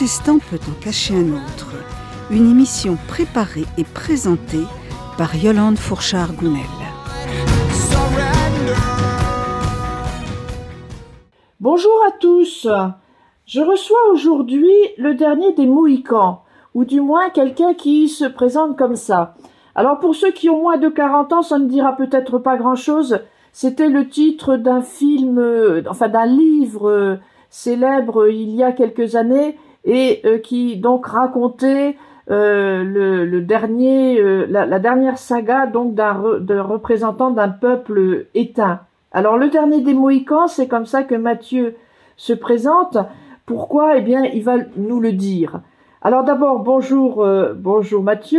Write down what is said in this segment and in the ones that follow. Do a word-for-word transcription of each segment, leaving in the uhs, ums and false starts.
protestant peut en cacher un autre. Une émission préparée et présentée par Yolande Fourchard-Gounel. Bonjour à tous. Je reçois aujourd'hui le dernier des Mohicans, ou du moins quelqu'un qui se présente comme ça. Alors pour ceux qui ont moins de quarante ans, ça ne dira peut-être pas grand-chose. C'était le titre d'un film, euh, enfin d'un livre euh, célèbre euh, il y a quelques années et euh, qui donc racontait euh, le, le dernier, euh, la, la dernière saga donc d'un re, de représentant d'un peuple éteint. Alors le dernier des Mohicans, c'est comme ça que Mathieu se présente. Pourquoi ? Eh bien, il va nous le dire. Alors d'abord, bonjour, euh, bonjour Mathieu.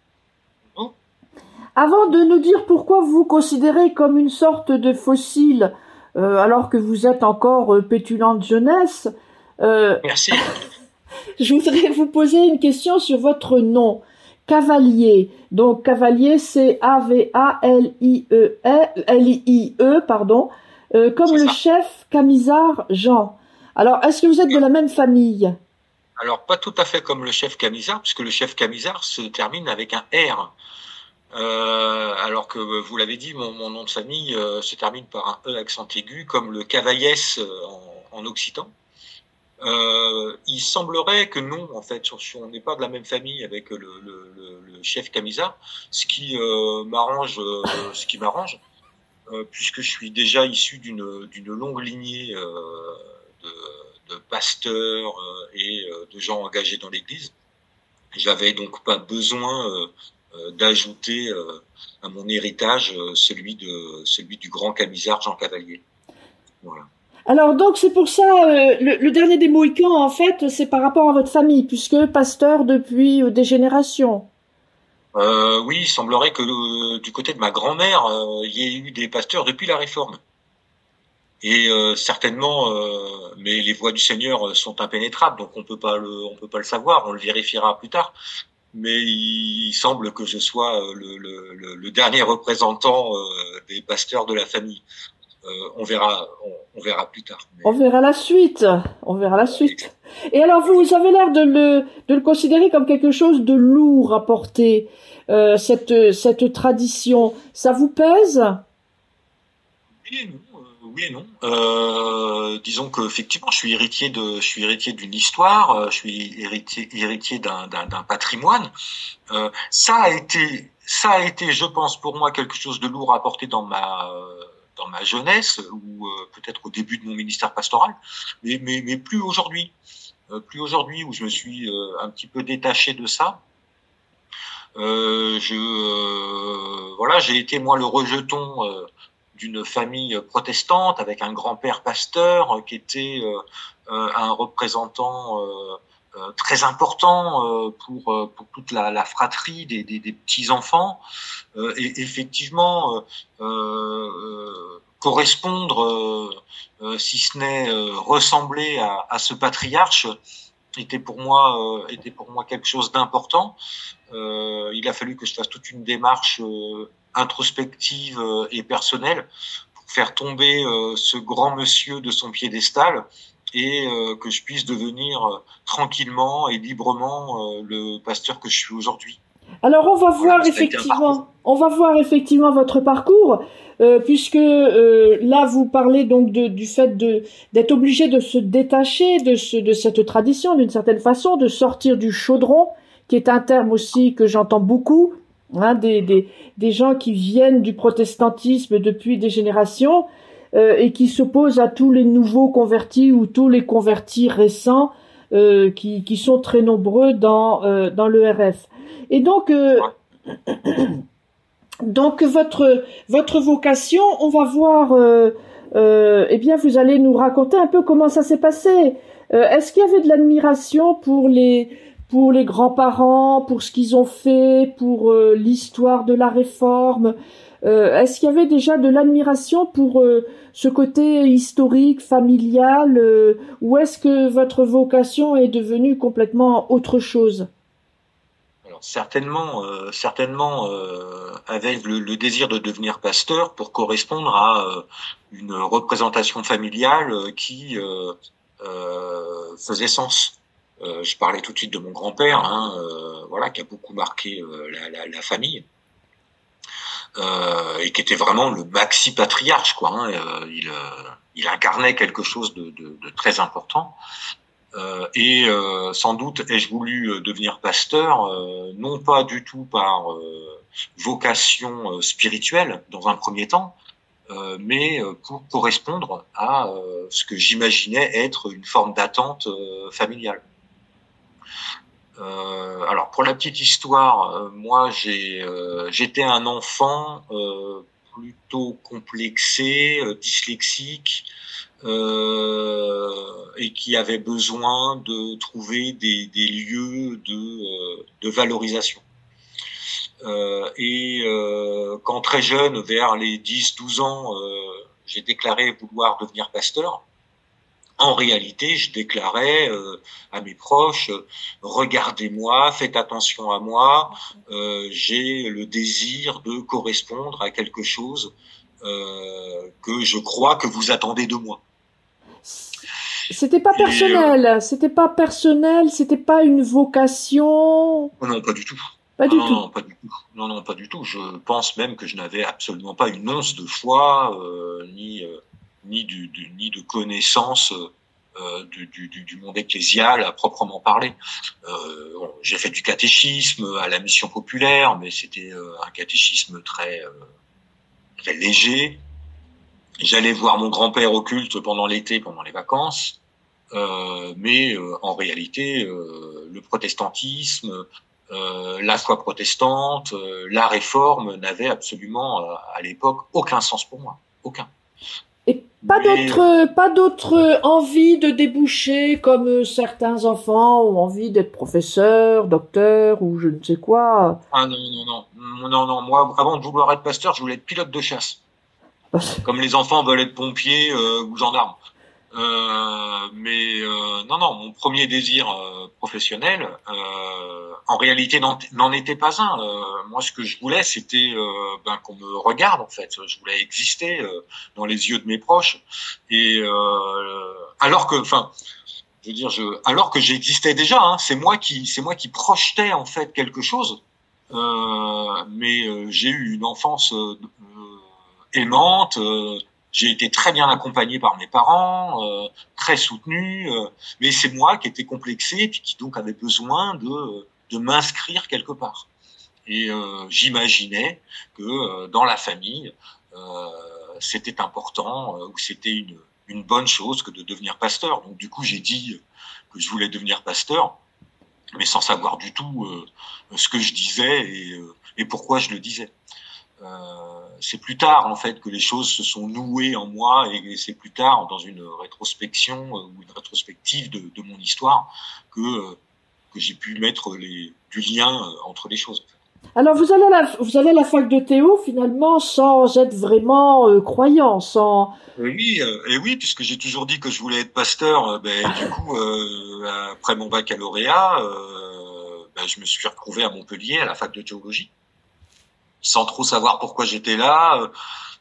Avant de nous dire pourquoi vous vous considérez comme une sorte de fossile, euh, alors que vous êtes encore euh, pétulante jeunesse, euh, merci. Je voudrais vous poser une question sur votre nom, Cavalier. Donc Cavalier, c'est A V A L I E, L I E, pardon, euh, comme le chef Camisard Jean. Alors, est-ce que vous êtes de la même famille ? Alors, pas tout à fait comme le chef Camisard, puisque le chef Camisard se termine avec un R. Euh, alors que vous l'avez dit, mon, mon nom de famille euh, se termine par un E accent aigu, comme le Cavaillès euh, en, en occitan. Euh, il semblerait que non, en fait, on n'est pas de la même famille avec le, le, le, le chef Camisard, ce qui euh, m'arrange, euh, ce qui m'arrange, euh, puisque je suis déjà issu d'une d'une longue lignée euh, de, de pasteurs euh, et euh, de gens engagés dans l'Église. J'avais donc pas besoin euh, d'ajouter euh, à mon héritage euh, celui de celui du grand Camisard Jean Cavalier. Voilà. Alors donc c'est pour ça euh, le, le dernier des Mohicans en fait c'est par rapport à votre famille puisque pasteur depuis euh, des générations. Euh, oui, il semblerait que euh, du côté de ma grand-mère euh, il y ait eu des pasteurs depuis la Réforme. Et euh, certainement, euh, mais les voies du Seigneur sont impénétrables, donc on peut pas le on peut pas le savoir, on le vérifiera plus tard. Mais il semble que je sois le, le, le dernier représentant euh, des pasteurs de la famille. Euh, on verra, on, on verra plus tard. Mais... On verra la suite. On verra la suite. Et alors, vous, vous avez l'air de le, de le considérer comme quelque chose de lourd à porter, euh, cette, cette tradition. Ça vous pèse ? Oui et non. Oui et non. Euh, disons que effectivement, je suis héritier de, je suis héritier d'une histoire, je suis héritier, héritier d'un, d'un, d'un patrimoine. Euh, ça a été, ça a été, je pense, pour moi quelque chose de lourd à porter dans ma, dans ma jeunesse ou euh, peut-être au début de mon ministère pastoral, mais, mais, mais plus aujourd'hui, euh, plus aujourd'hui où je me suis euh, un petit peu détaché de ça. Euh, je, euh, voilà, j'ai été moi le rejeton. Euh, d'une famille protestante avec un grand-père pasteur qui était euh, euh, un représentant euh, euh, très important euh, pour euh, pour toute la, la fratrie des, des, des petits enfants euh, et effectivement euh, euh, correspondre euh, euh, si ce n'est euh, ressembler à, à ce patriarche était pour moi euh, était pour moi quelque chose d'important. Euh, il a fallu que je fasse toute une démarche euh, introspective euh, et personnelle pour faire tomber euh, ce grand monsieur de son piédestal et euh, que je puisse devenir euh, tranquillement et librement euh, le pasteur que je suis aujourd'hui. Alors on va voilà, voir effectivement, on va voir effectivement votre parcours, euh, puisque euh, là vous parlez donc de, du fait de d'être obligé de se détacher de ce de cette tradition d'une certaine façon, de sortir du chaudron, qui est un terme aussi que j'entends beaucoup, hein, des des des gens qui viennent du protestantisme depuis des générations euh, et qui s'opposent à tous les nouveaux convertis ou tous les convertis récents euh, qui qui sont très nombreux dans euh, dans l'E R F. Et donc, euh, donc votre votre vocation, on va voir. Euh, euh, eh bien, vous allez nous raconter un peu comment ça s'est passé. Euh, est-ce qu'il y avait de l'admiration pour les pour les grands-parents, pour ce qu'ils ont fait, pour euh, l'histoire de la Réforme? euh, Est-ce qu'il y avait déjà de l'admiration pour euh, ce côté historique, familial, euh, ou est-ce que votre vocation est devenue complètement autre chose? Alors certainement, euh, certainement, euh, avec le, le désir de devenir pasteur pour correspondre à euh, une représentation familiale qui euh, euh, faisait sens. Euh, je parlais tout de suite de mon grand-père, hein, euh, voilà, qui a beaucoup marqué euh, la, la, la famille. Euh, et qui était vraiment le maxi patriarche, quoi. Hein. Euh, il, euh, il incarnait quelque chose de, de, de très important. Euh, et euh, sans doute ai-je voulu devenir pasteur, euh, non pas du tout par euh, vocation euh, spirituelle dans un premier temps, euh, mais pour correspondre à euh, ce que j'imaginais être une forme d'attente euh, familiale. Euh, alors pour la petite histoire, euh, moi j'ai euh, j'étais un enfant euh, plutôt complexé, euh, dyslexique, euh, et qui avait besoin de trouver des, des lieux de, euh, de valorisation. Euh, et euh, quand très jeune, vers les dix douze ans, euh, j'ai déclaré vouloir devenir pasteur. En réalité, je déclarais euh, à mes proches, euh, regardez-moi, faites attention à moi, euh, j'ai le désir de correspondre à quelque chose euh, que je crois que vous attendez de moi. C'était pas personnel, Et, euh, c'était pas personnel, c'était pas une vocation. Non, pas du tout. Pas du non, tout. Non, pas du tout. Non, non, pas du tout. Je pense même que je n'avais absolument pas une once de foi, euh, ni euh, ni du, du ni de connaissance euh, du, du, du monde ecclésial à proprement parler. Euh, bon, j'ai fait du catéchisme à la mission populaire, mais c'était euh, un catéchisme très euh, très léger. J'allais voir mon grand-père au culte pendant l'été, pendant les vacances, euh, mais euh, en réalité, euh, le protestantisme, euh, la foi protestante, euh, la réforme n'avait absolument euh, à l'époque aucun sens pour moi, aucun. Et pas Mais, d'autres, pas d'autres envies de déboucher comme certains enfants ont envie d'être professeur, docteur ou je ne sais quoi. Ah non, non, non, non, non. Moi, avant de vouloir être pasteur, je voulais être pilote de chasse. Comme les enfants veulent être pompiers euh, ou gendarmes. Euh, mais euh, non, non, mon premier désir euh, professionnel, euh, en réalité, n'en, n'en était pas un. Euh, moi, ce que je voulais, c'était euh, ben, qu'on me regarde, en fait. Je voulais exister euh, dans les yeux de mes proches. Et euh, alors que, enfin, je veux dire, je, alors que j'existais déjà, hein, c'est moi qui, c'est moi qui projetais en fait quelque chose. Euh, mais euh, j'ai eu une enfance euh, aimante. Euh, J'ai été très bien accompagné par mes parents, euh, très soutenu, euh, mais c'est moi qui étais complexé et puis qui donc avait besoin de de m'inscrire quelque part. Et euh, j'imaginais que euh, dans la famille, euh, c'était important euh, ou c'était une une bonne chose que de devenir pasteur. Donc du coup, j'ai dit que je voulais devenir pasteur, mais sans savoir du tout euh, ce que je disais et, euh, et pourquoi je le disais. Euh, c'est plus tard en fait que les choses se sont nouées en moi et c'est plus tard dans une rétrospection euh, ou une rétrospective de, de mon histoire que euh, que j'ai pu mettre les, du lien euh, entre les choses. Alors vous allez à la, vous allez à la fac de Théo finalement sans être vraiment euh, croyant, sans. Et oui, euh, et oui, puisque j'ai toujours dit que je voulais être pasteur. Euh, ben du coup, euh, après mon baccalauréat, euh, ben, je me suis retrouvé à Montpellier à la fac de théologie, sans trop savoir pourquoi j'étais là,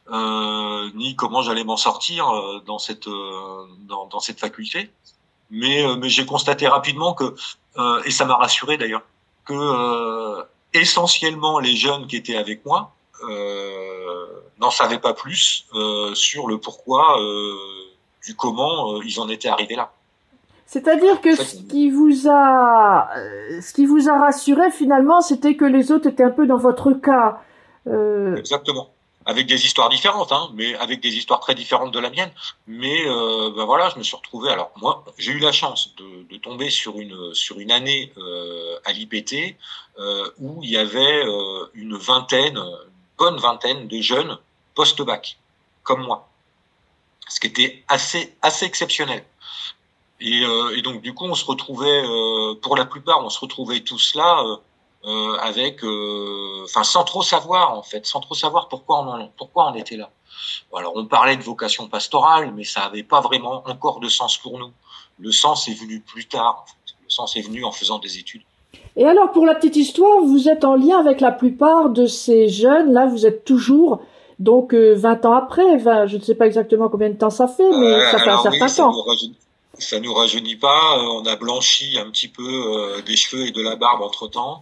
euh, ni comment j'allais m'en sortir euh, dans cette euh, dans, dans cette faculté. Mais euh, mais j'ai constaté rapidement que euh, et ça m'a rassuré d'ailleurs que euh, essentiellement les jeunes qui étaient avec moi euh, n'en savaient pas plus euh, sur le pourquoi euh, du comment euh, ils en étaient arrivés là. C'est-à-dire que En fait, ce qui vous a, euh, ce qui vous a rassuré finalement, c'était que les autres étaient un peu dans votre cas. Euh... Exactement. Avec des histoires différentes, hein, mais avec des histoires très différentes de la mienne. Mais euh, ben voilà, je me suis retrouvé. Alors moi, j'ai eu la chance de, de tomber sur une sur une année euh, à l'I P T euh, où il y avait euh, une vingtaine, une bonne vingtaine de jeunes post-bac, comme moi, ce qui était assez assez exceptionnel. Et, euh, et donc du coup, on se retrouvait, euh, pour la plupart, on se retrouvait tous là. Euh, Euh, avec, enfin, euh, sans trop savoir en fait, sans trop savoir pourquoi on en, pourquoi on était là. Alors on parlait de vocation pastorale, mais ça avait pas vraiment encore de sens pour nous. Le sens est venu plus tard. En fait. Le sens est venu en faisant des études. Et alors pour la petite histoire, vous êtes en lien avec la plupart de ces jeunes. Là, vous êtes toujours donc euh, vingt ans après. vingt, je ne sais pas exactement combien de temps ça fait, mais euh, ça fait un certain oui, ça temps. doit, ça nous rajeunit pas. On a blanchi un petit peu euh, des cheveux et de la barbe entre temps.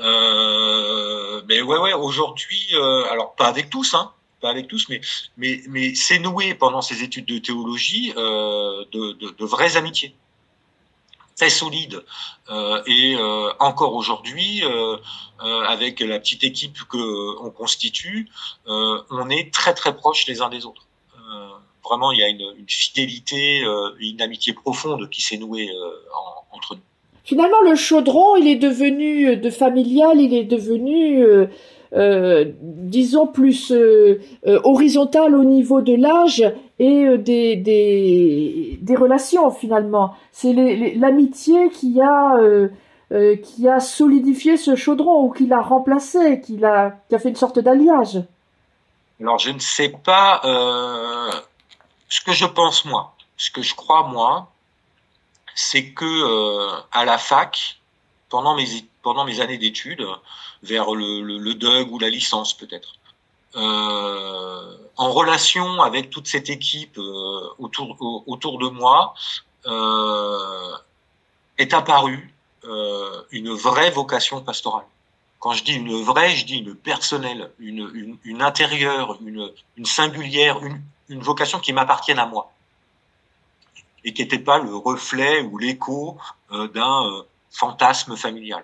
Euh, mais ouais, ouais. Aujourd'hui, euh, alors pas avec tous, hein, pas avec tous, mais mais mais c'est noué pendant ces études de théologie euh, de, de, de vraies amitiés très solides. Euh, et euh, encore aujourd'hui, euh, euh, avec la petite équipe que on constitue, euh, on est très très proches les uns des autres. Euh, Vraiment, il y a une, une fidélité, euh, une amitié profonde qui s'est nouée euh, en, entre nous. Finalement, le chaudron, il est devenu de familial, il est devenu, euh, euh, disons, plus euh, euh, horizontal au niveau de l'âge et euh, des, des, des relations, finalement. C'est les, les, l'amitié qui a, euh, euh, qui a solidifié ce chaudron ou qui l'a remplacé, qui, l'a, qui a fait une sorte d'alliage. Alors, je ne sais pas... Euh, ce que je pense moi, ce que je crois moi, c'est que euh, à la fac, pendant mes pendant mes années d'études, vers le, le, le D U G ou la licence peut-être, euh, en relation avec toute cette équipe euh, autour autour de moi, euh, est apparue euh, une vraie vocation pastorale. Quand je dis une vraie, je dis une personnelle, une une, une intérieure, une une singulière, une une vocation qui m'appartienne à moi et qui n'était pas le reflet ou l'écho euh, d'un euh, fantasme familial.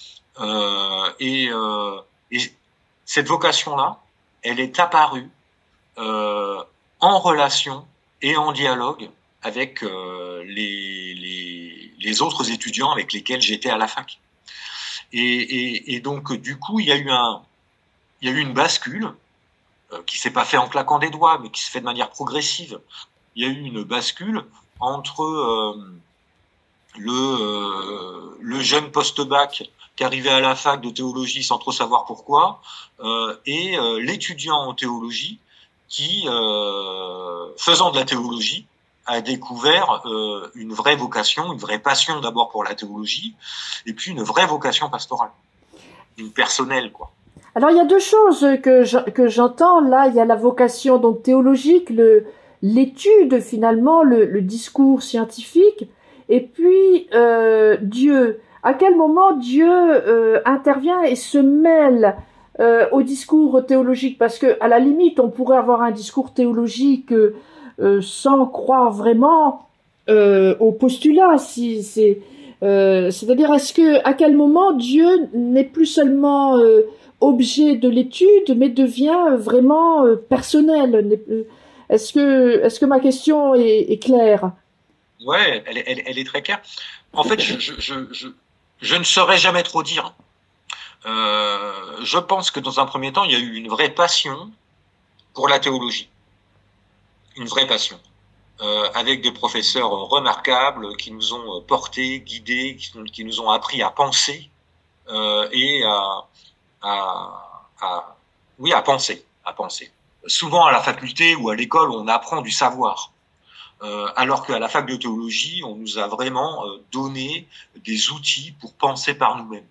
Euh, et, euh, et cette vocation-là, elle est apparue euh, en relation et en dialogue avec euh, les, les, les autres étudiants avec lesquels j'étais à la fac. Et, et, et donc, du coup, il y a eu un, il y a eu une bascule qui s'est pas fait en claquant des doigts, mais qui se fait de manière progressive. Il y a eu une bascule entre euh, le, euh, le jeune post-bac qui arrivait à la fac de théologie sans trop savoir pourquoi, euh, et euh, l'étudiant en théologie qui, euh, faisant de la théologie, a découvert euh, une vraie vocation, une vraie passion d'abord pour la théologie, et puis une vraie vocation pastorale, une personnelle, quoi. Alors il y a deux choses que je, que j'entends là. Il y a la vocation donc théologique, le l'étude finalement, le, le discours scientifique, et puis euh, Dieu. À quel moment Dieu euh, intervient et se mêle euh, au discours théologique? Parce que à la limite, on pourrait avoir un discours théologique euh, euh, sans croire vraiment euh, au postulat. Si c'est euh, c'est-à-dire, est-ce que à quel moment Dieu n'est plus seulement euh, objet de l'étude, mais devient vraiment euh, personnel. Est-ce que, est-ce que ma question est, est claire? Ouais, elle, elle, elle est très claire. En fait, je, je, je, je, je ne saurais jamais trop dire. Euh, je pense que dans un premier temps, il y a eu une vraie passion pour la théologie. Une vraie passion. Euh, avec des professeurs remarquables qui nous ont portés, guidés, qui, qui nous ont appris à penser euh, et à À, à, oui, à penser, à penser. Souvent à la faculté ou à l'école, on apprend du savoir, euh, alors qu'à la fac de théologie, on nous a vraiment euh, donné des outils pour penser par nous-mêmes.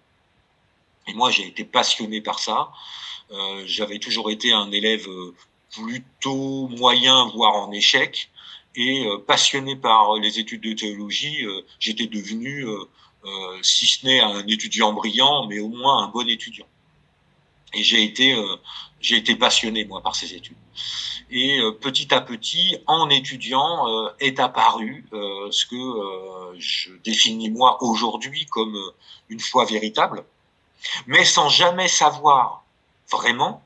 Et moi, j'ai été passionné par ça. Euh, j'avais toujours été un élève plutôt moyen, voire en échec, et euh, passionné par les études de théologie, euh, j'étais devenu, euh, euh, si ce n'est un étudiant brillant, mais au moins un bon étudiant. Et j'ai été, euh, j'ai été passionné moi par ces études. Et euh, petit à petit, en étudiant, euh, est apparu euh, ce que euh, je définis moi aujourd'hui comme euh, une foi véritable, mais sans jamais savoir vraiment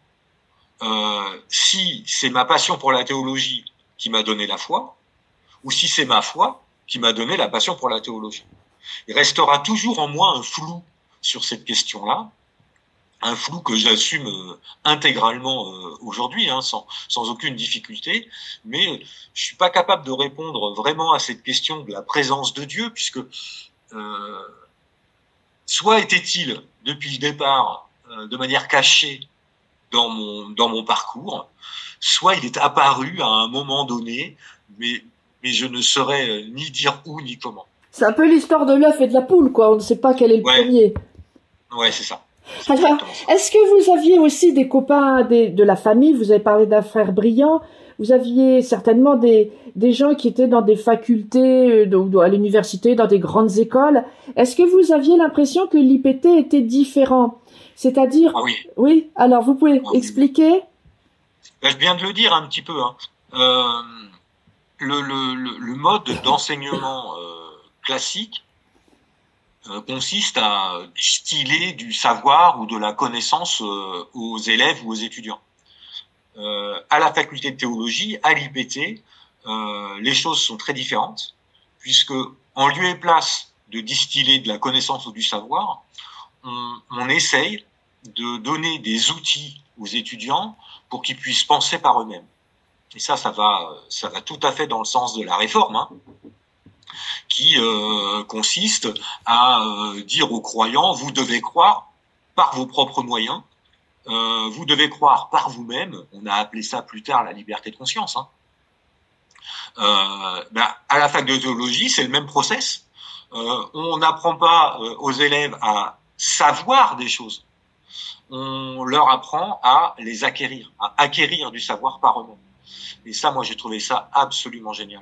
euh, si c'est ma passion pour la théologie qui m'a donné la foi, ou si c'est ma foi qui m'a donné la passion pour la théologie. Il restera toujours en moi un flou sur cette question-là. Un flou que j'assume euh, intégralement euh, aujourd'hui, hein, sans, sans aucune difficulté, mais euh, je suis pas capable de répondre vraiment à cette question de la présence de Dieu, puisque euh, soit était-il depuis le départ euh, de manière cachée dans mon dans mon parcours, soit il est apparu à un moment donné, mais mais je ne saurais euh, ni dire où ni comment. C'est un peu l'histoire de l'œuf et de la poule, quoi. On ne sait pas quel est le ouais. premier. Ouais, c'est ça. Alors, est-ce que vous aviez aussi des copains des, de la famille? Vous avez parlé d'un frère brillant. Vous aviez certainement des, des gens qui étaient dans des facultés, de, à l'université, dans des grandes écoles. Est-ce que vous aviez l'impression que l'I P T était différent? C'est-à-dire... Ah oui. Oui, alors vous pouvez Ah, expliquer? oui. Ben, je viens de le dire un petit peu. Hein. Euh, le, le, le, le mode d'enseignement euh, classique euh, consiste à distiller du savoir ou de la connaissance euh, aux élèves ou aux étudiants. Euh, à la faculté de théologie, à l'I P T, euh, les choses sont très différentes, puisque en lieu et place de distiller de la connaissance ou du savoir, on, on essaye de donner des outils aux étudiants pour qu'ils puissent penser par eux-mêmes. Et ça, ça va, ça va tout à fait dans le sens de la réforme, hein, qui euh, consiste à euh, dire aux croyants, vous devez croire par vos propres moyens, euh, vous devez croire par vous-même. On a appelé ça plus tard la liberté de conscience. Hein. Euh, ben, à la fac de théologie, c'est le même process. Euh, on n'apprend pas euh, aux élèves à savoir des choses. On leur apprend à les acquérir, à acquérir du savoir par eux-mêmes. Et ça, moi, j'ai trouvé ça absolument génial.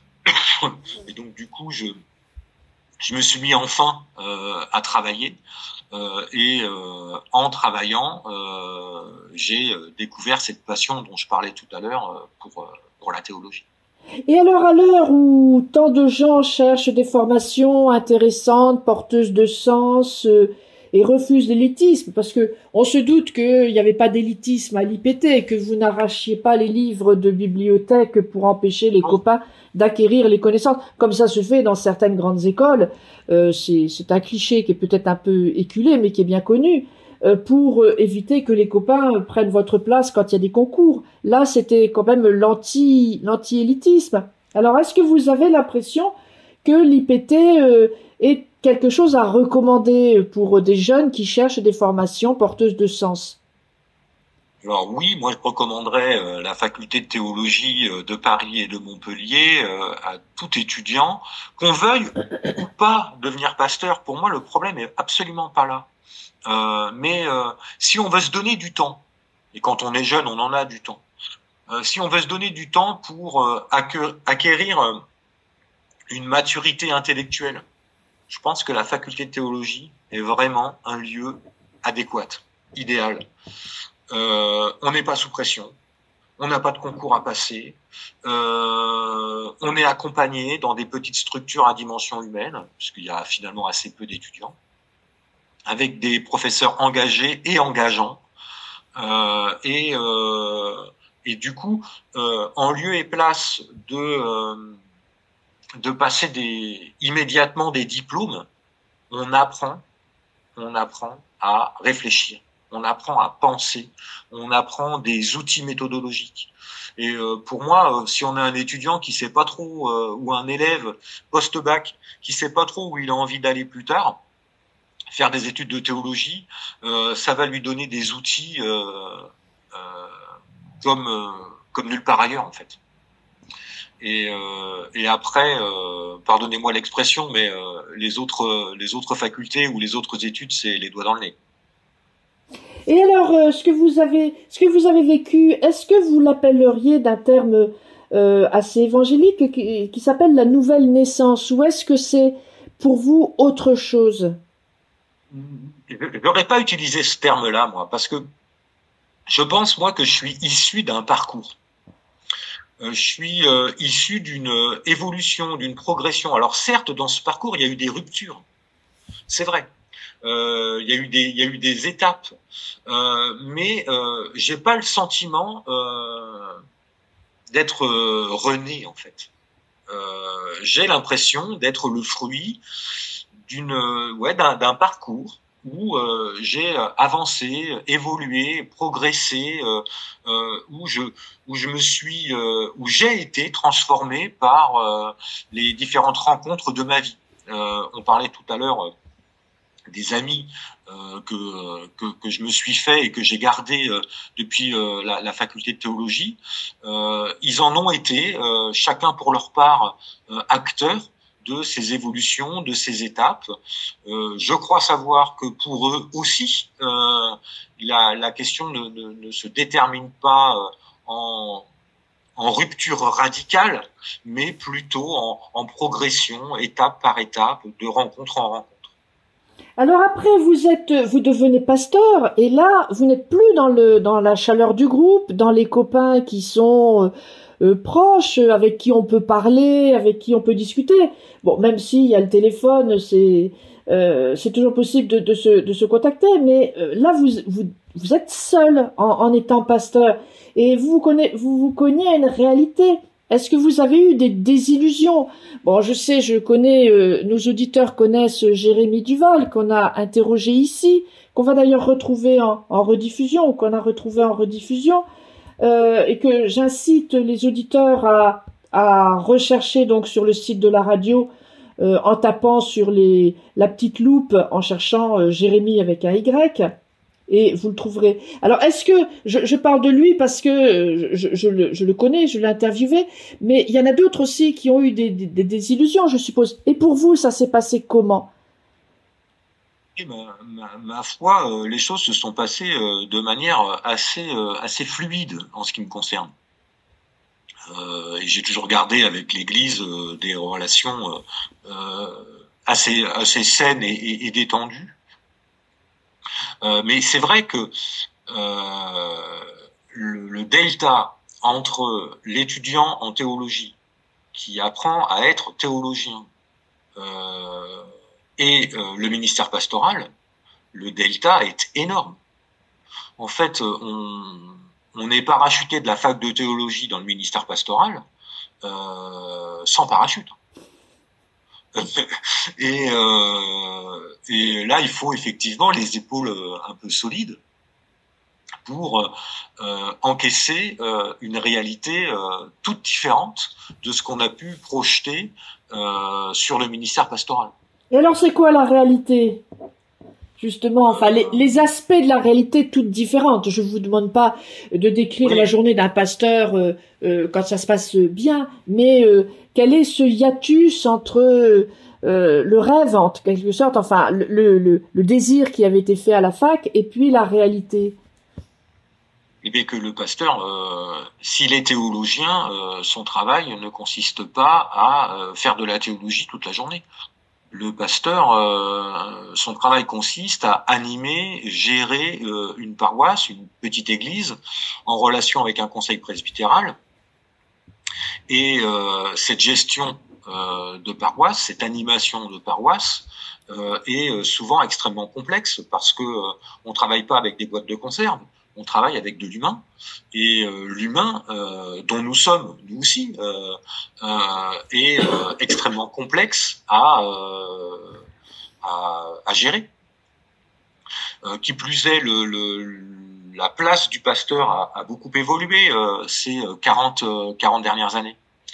Et donc, du coup, je, je me suis mis enfin euh, à travailler. Euh, et euh, en travaillant, euh, j'ai découvert cette passion dont je parlais tout à l'heure pour, pour la théologie. Et alors, à l'heure où tant de gens cherchent des formations intéressantes, porteuses de sens, euh, et refusent l'élitisme, parce que on se doute qu'il n'y avait pas d'élitisme à l'I P T, que vous n'arrachiez pas les livres de bibliothèque pour empêcher les copains d'acquérir les connaissances, comme ça se fait dans certaines grandes écoles. Euh, c'est, c'est un cliché qui est peut-être un peu éculé, mais qui est bien connu, euh, pour euh, éviter que les copains prennent votre place quand il y a des concours. Là, c'était quand même l'anti, l'anti-élitisme. Alors, est-ce que vous avez l'impression que l'I P T euh, est quelque chose à recommander pour des jeunes qui cherchent des formations porteuses de sens? Alors oui, moi je recommanderais euh, la faculté de théologie euh, de Paris et de Montpellier euh, à tout étudiant, qu'on veuille ou pas devenir pasteur. Pour moi, le problème est absolument pas là. Euh, mais euh, si on veut se donner du temps, et quand on est jeune, on en a du temps, euh, si on veut se donner du temps pour euh, acquérir euh, une maturité intellectuelle, je pense que la faculté de théologie est vraiment un lieu adéquat, idéal. Euh, on n'est pas sous pression, on n'a pas de concours à passer, euh, on est accompagné dans des petites structures à dimension humaine, puisqu'il y a finalement assez peu d'étudiants, avec des professeurs engagés et engageants, euh, et, euh, et du coup, euh, en lieu et place de... Euh, de passer des, immédiatement des diplômes, on apprend, on apprend à réfléchir, on apprend à penser, on apprend des outils méthodologiques. Et euh, pour moi, euh, si on a un étudiant qui sait pas trop, euh, ou un élève post-bac qui sait pas trop où il a envie d'aller plus tard, faire des études de théologie, euh, ça va lui donner des outils euh, euh, comme euh, comme nulle part ailleurs en fait. Et, euh, et après, euh, pardonnez-moi l'expression, mais euh, les autres, les autres facultés ou les autres études, c'est les doigts dans le nez. Et alors, euh, ce que vous avez, ce que vous avez vécu, est-ce que vous l'appelleriez d'un terme euh, assez évangélique qui, qui s'appelle la nouvelle naissance, ou est-ce que c'est pour vous autre chose? Je n'aurais pas utilisé ce terme-là, moi, parce que je pense, moi, que je suis issu d'un parcours. Je suis euh, issu d'une évolution, d'une progression. Alors certes, dans ce parcours, il y a eu des ruptures, c'est vrai. Euh, il y a eu des, il y a eu des étapes, euh, mais euh, j'ai pas le sentiment euh, d'être euh, rené en fait. Euh, j'ai l'impression d'être le fruit d'une, ouais, d'un, d'un parcours où euh, j'ai avancé, évolué, progressé, euh, euh, où je où je me suis euh, où j'ai été transformé par euh, les différentes rencontres de ma vie. Euh, on parlait tout à l'heure euh, des amis euh, que, que que je me suis fait et que j'ai gardé euh, depuis euh, la, la faculté de théologie. Euh, ils en ont été euh, chacun pour leur part euh, acteurs de ces évolutions, de ces étapes. Euh, je crois savoir que pour eux aussi, euh, la, la question ne, ne, ne se détermine pas en, en rupture radicale, mais plutôt en, en progression, étape par étape, de rencontre en rencontre. Alors après, vous êtes, vous devenez pasteur, et là, vous n'êtes plus dans le, dans la chaleur du groupe, dans les copains qui sont euh, proches, avec qui on peut parler, avec qui on peut discuter. Bon, même s'il y a le téléphone, c'est, euh, c'est toujours possible de, de se, de se contacter, mais euh, là, vous, vous, vous êtes seul en, en étant pasteur, et vous vous connaissez, vous vous cognez à une réalité. Est-ce que vous avez eu des désillusions? Bon, je sais, je connais, euh, nos auditeurs connaissent Jérémy Duval, qu'on a interrogé ici, qu'on va d'ailleurs retrouver en, en rediffusion, ou qu'on a retrouvé en rediffusion, euh, et que j'incite les auditeurs à, à rechercher donc sur le site de la radio, euh, en tapant sur les, la petite loupe, en cherchant euh, Jérémy avec un Y. Et vous le trouverez. Alors, est-ce que je, je parle de lui parce que je, je, le, je le connais, je l'ai interviewé, mais il y en a d'autres aussi qui ont eu des, des, des désillusions, je suppose. Et pour vous, ça s'est passé comment? Et ma, ma, ma foi, euh, les choses se sont passées euh, de manière assez, euh, assez fluide en ce qui me concerne. Euh, et j'ai toujours gardé avec l'Église euh, des relations euh, assez, assez saines et, et, et détendues. Euh, mais c'est vrai que euh, le, le delta entre l'étudiant en théologie qui apprend à être théologien euh, et euh, le ministère pastoral, le delta est énorme. En fait, on, on est parachuté de la fac de théologie dans le ministère pastoral euh, sans parachute. et, euh, et là, il faut effectivement les épaules un peu solides pour euh, encaisser euh, une réalité euh, toute différente de ce qu'on a pu projeter euh, sur le ministère pastoral. Et alors, c'est quoi la réalité ? Justement, enfin, les, les aspects de la réalité toutes différentes. Je vous demande pas de décrire oui. la journée d'un pasteur euh, euh, quand ça se passe bien, mais euh, quel est ce hiatus entre euh, le rêve, en quelque sorte, enfin, le, le, le désir qui avait été fait à la fac, et puis la réalité? Eh bien, que le pasteur, euh, s'il est théologien, euh, son travail ne consiste pas à euh, faire de la théologie toute la journée. Le pasteur, euh, son travail consiste à animer, gérer euh, une paroisse, une petite église, en relation avec un conseil presbytéral. Et euh, cette gestion euh, de paroisse, cette animation de paroisse, euh, est souvent extrêmement complexe parce que euh, on travaille pas avec des boîtes de conserve, on travaille avec de l'humain. Et euh, l'humain, euh, dont nous sommes, nous aussi, euh, euh, est euh, extrêmement complexe à, euh, à, à gérer. Euh, qui plus est, le, le, la place du pasteur a, a beaucoup évolué euh, ces quarante, quarante dernières années.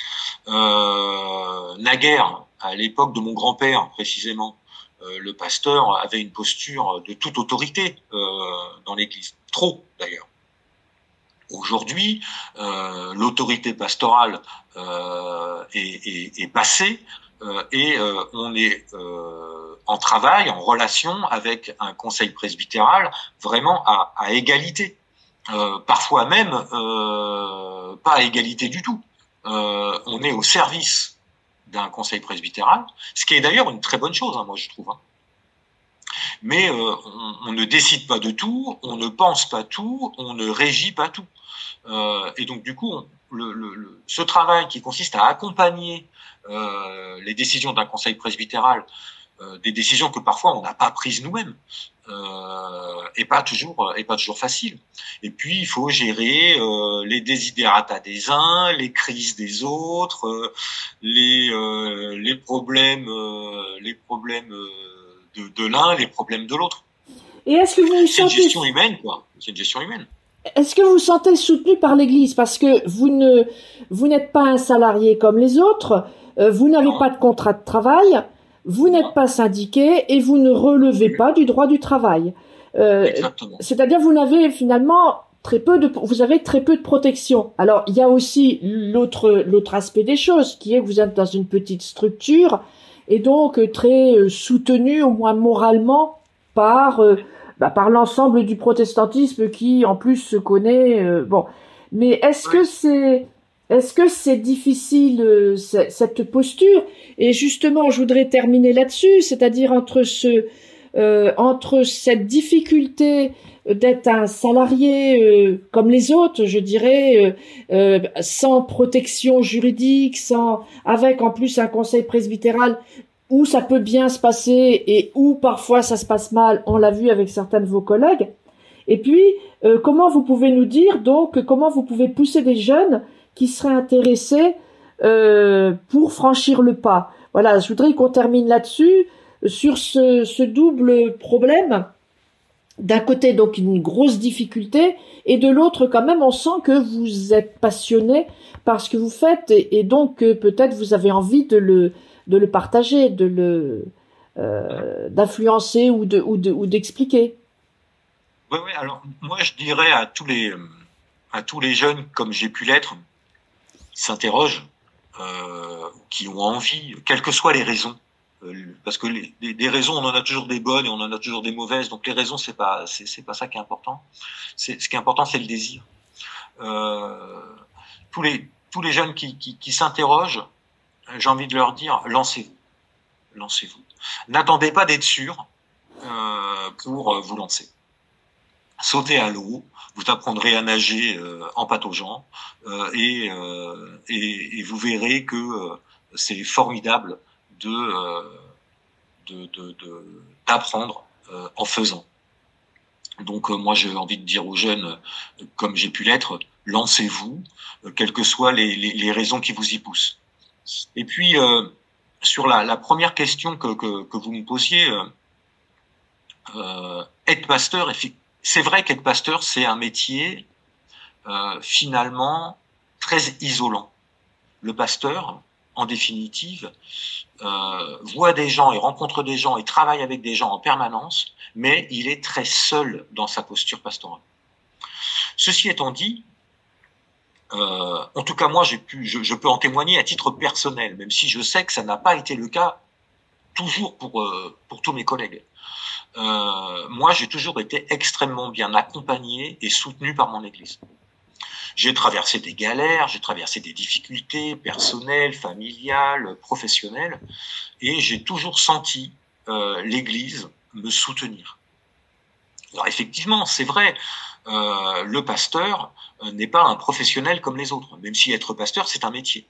Euh, naguère, à l'époque de mon grand-père précisément, euh, le pasteur avait une posture de toute autorité euh, dans l'Église. Trop, d'ailleurs. Aujourd'hui, euh, l'autorité pastorale euh, est, est, est passée euh, et euh, on est euh, en travail, en relation avec un conseil presbytéral vraiment à, à égalité. Euh, parfois même euh, pas à égalité du tout. Euh, on est au service d'un conseil presbytéral, ce qui est d'ailleurs une très bonne chose, hein, moi je trouve. Hein. Mais euh, on, on ne décide pas de tout, on ne pense pas tout, on ne régit pas tout. Euh, et donc du coup, on, le, le, le, ce travail qui consiste à accompagner euh, les décisions d'un conseil presbytéral, euh, des décisions que parfois on n'a pas prises nous-mêmes, euh, et pas toujours, et pas toujours facile. Et puis il faut gérer euh, les desiderata des uns, les crises des autres, euh, les euh, les problèmes, euh, les problèmes de, de l'un, les problèmes de l'autre. Et est-ce que vous C'est une gestion humaine, quoi. C'est une gestion humaine. Est-ce que vous vous sentez soutenu par l'Église parce que vous ne vous n'êtes pas un salarié comme les autres, euh, vous n'avez non. pas de contrat de travail, vous non. n'êtes pas syndiqué et vous ne relevez oui. pas du droit du travail. Euh, Exactement. C'est-à-dire vous n'avez finalement très peu de, vous avez très peu de protection. Alors, il y a aussi l'autre, l'autre aspect des choses, qui est que vous êtes dans une petite structure, et donc très euh, soutenu, au moins moralement, par, euh, bah, par l'ensemble du protestantisme qui, en plus, se connaît, euh, bon. Mais est-ce que c'est, est-ce que c'est difficile, euh, cette posture? Et justement, je voudrais terminer là-dessus, c'est-à-dire entre ce, euh, entre cette difficulté d'être un salarié euh, comme les autres, je dirais, euh, euh, sans protection juridique, sans, avec en plus un conseil presbytéral où ça peut bien se passer et où parfois ça se passe mal, on l'a vu avec certains de vos collègues. Et puis, euh, comment vous pouvez nous dire, donc, comment vous pouvez pousser des jeunes qui seraient intéressés euh, pour franchir le pas? Voilà, je voudrais qu'on termine là-dessus, sur ce, ce double problème. D'un côté, donc, une grosse difficulté, et de l'autre, quand même, on sent que vous êtes passionné par ce que vous faites, et, et donc, euh, peut-être vous avez envie de le, de le partager, de le, euh, d'influencer ou de, ou de, ou d'expliquer. Oui, oui, alors, moi, je dirais à tous les, à tous les jeunes, comme j'ai pu l'être, qui s'interrogent, euh, qui ont envie, quelles que soient les raisons, parce que les, des, des raisons, on en a toujours des bonnes et on en a toujours des mauvaises. Donc les raisons, c'est pas, c'est, c'est pas ça qui est important. C'est, ce qui est important, c'est le désir. Euh, tous les, tous les jeunes qui, qui, qui s'interrogent, j'ai envie de leur dire, lancez-vous, lancez-vous. N'attendez pas d'être sûr euh, pour vous lancer. Sautez à l'eau, vous apprendrez à nager euh, en pataugeant euh, et, euh, et, et vous verrez que euh, c'est formidable de, euh, de, de, de d'apprendre euh, en faisant. Donc euh, moi j'ai envie de dire aux jeunes, euh, comme j'ai pu l'être, lancez-vous, euh, quelles que soient les, les, les raisons qui vous y poussent. Et puis euh, sur la, la première question que, que, que vous me posiez, euh, euh, être pasteur, c'est vrai qu'être pasteur c'est un métier euh, finalement très isolant. Le pasteur, en définitive, euh, voit des gens et rencontre des gens et travaille avec des gens en permanence, mais il est très seul dans sa posture pastorale. Ceci étant dit, euh, en tout cas moi j'ai pu, je, je peux en témoigner à titre personnel, même si je sais que ça n'a pas été le cas toujours pour euh, pour tous mes collègues. Euh, moi j'ai toujours été extrêmement bien accompagné et soutenu par mon Église. J'ai traversé des galères, j'ai traversé des difficultés personnelles, familiales, professionnelles, et j'ai toujours senti euh, l'Église me soutenir. Alors effectivement, c'est vrai, euh, le pasteur euh, n'est pas un professionnel comme les autres, même si être pasteur, c'est un métier.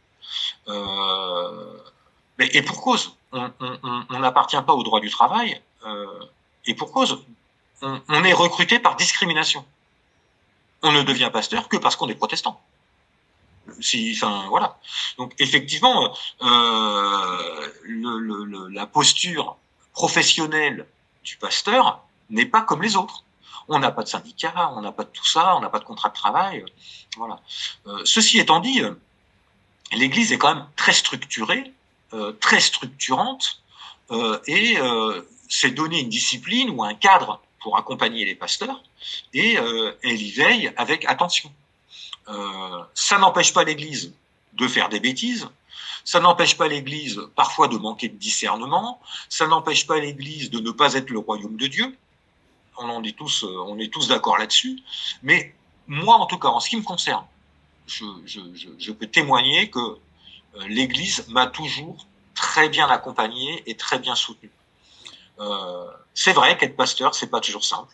Euh, mais, et pour cause, on n'appartient pas au droit du travail, euh, et pour cause, on, on est recruté par discrimination. On ne devient pasteur que parce qu'on est protestant. Si, enfin, voilà. Donc, effectivement, euh, le, le, le, la posture professionnelle du pasteur n'est pas comme les autres. On n'a pas de syndicat, on n'a pas de tout ça, on n'a pas de contrat de travail. Voilà. Euh, ceci étant dit, l'Église est quand même très structurée, euh, très structurante, euh, et euh, c'est donner une discipline ou un cadre pour accompagner les pasteurs, et euh, elle y veille avec attention. Euh, ça n'empêche pas l'Église de faire des bêtises, ça n'empêche pas l'Église parfois de manquer de discernement, ça n'empêche pas l'Église de ne pas être le royaume de Dieu. On en est tous, on est tous d'accord là-dessus. Mais moi, en tout cas, en ce qui me concerne, je, je, je, je peux témoigner que l'Église m'a toujours très bien accompagné et très bien soutenu. Euh, c'est vrai qu'être pasteur, c'est pas toujours simple.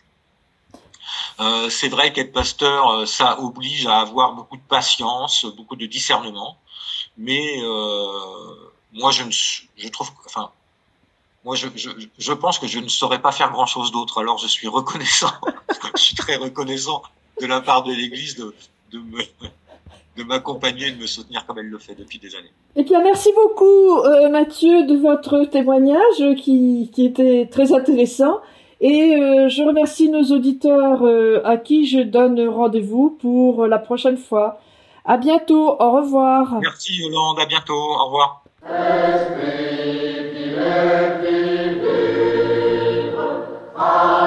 Euh, c'est vrai qu'être pasteur, ça oblige à avoir beaucoup de patience, beaucoup de discernement. Mais euh, moi, je ne, je trouve, enfin, moi, je, je, je pense que je ne saurais pas faire grand-chose d'autre. Alors, je suis reconnaissant, je suis très reconnaissant de la part de l'Église de, de me, de m'accompagner, de me soutenir comme elle le fait depuis des années. Eh bien, merci beaucoup, euh, Mathieu, de votre témoignage qui, qui était très intéressant. Et euh, je remercie nos auditeurs euh, à qui je donne rendez-vous pour la prochaine fois. À bientôt, au revoir. Merci Yolande, à bientôt, au revoir. Esprit qui est vivre,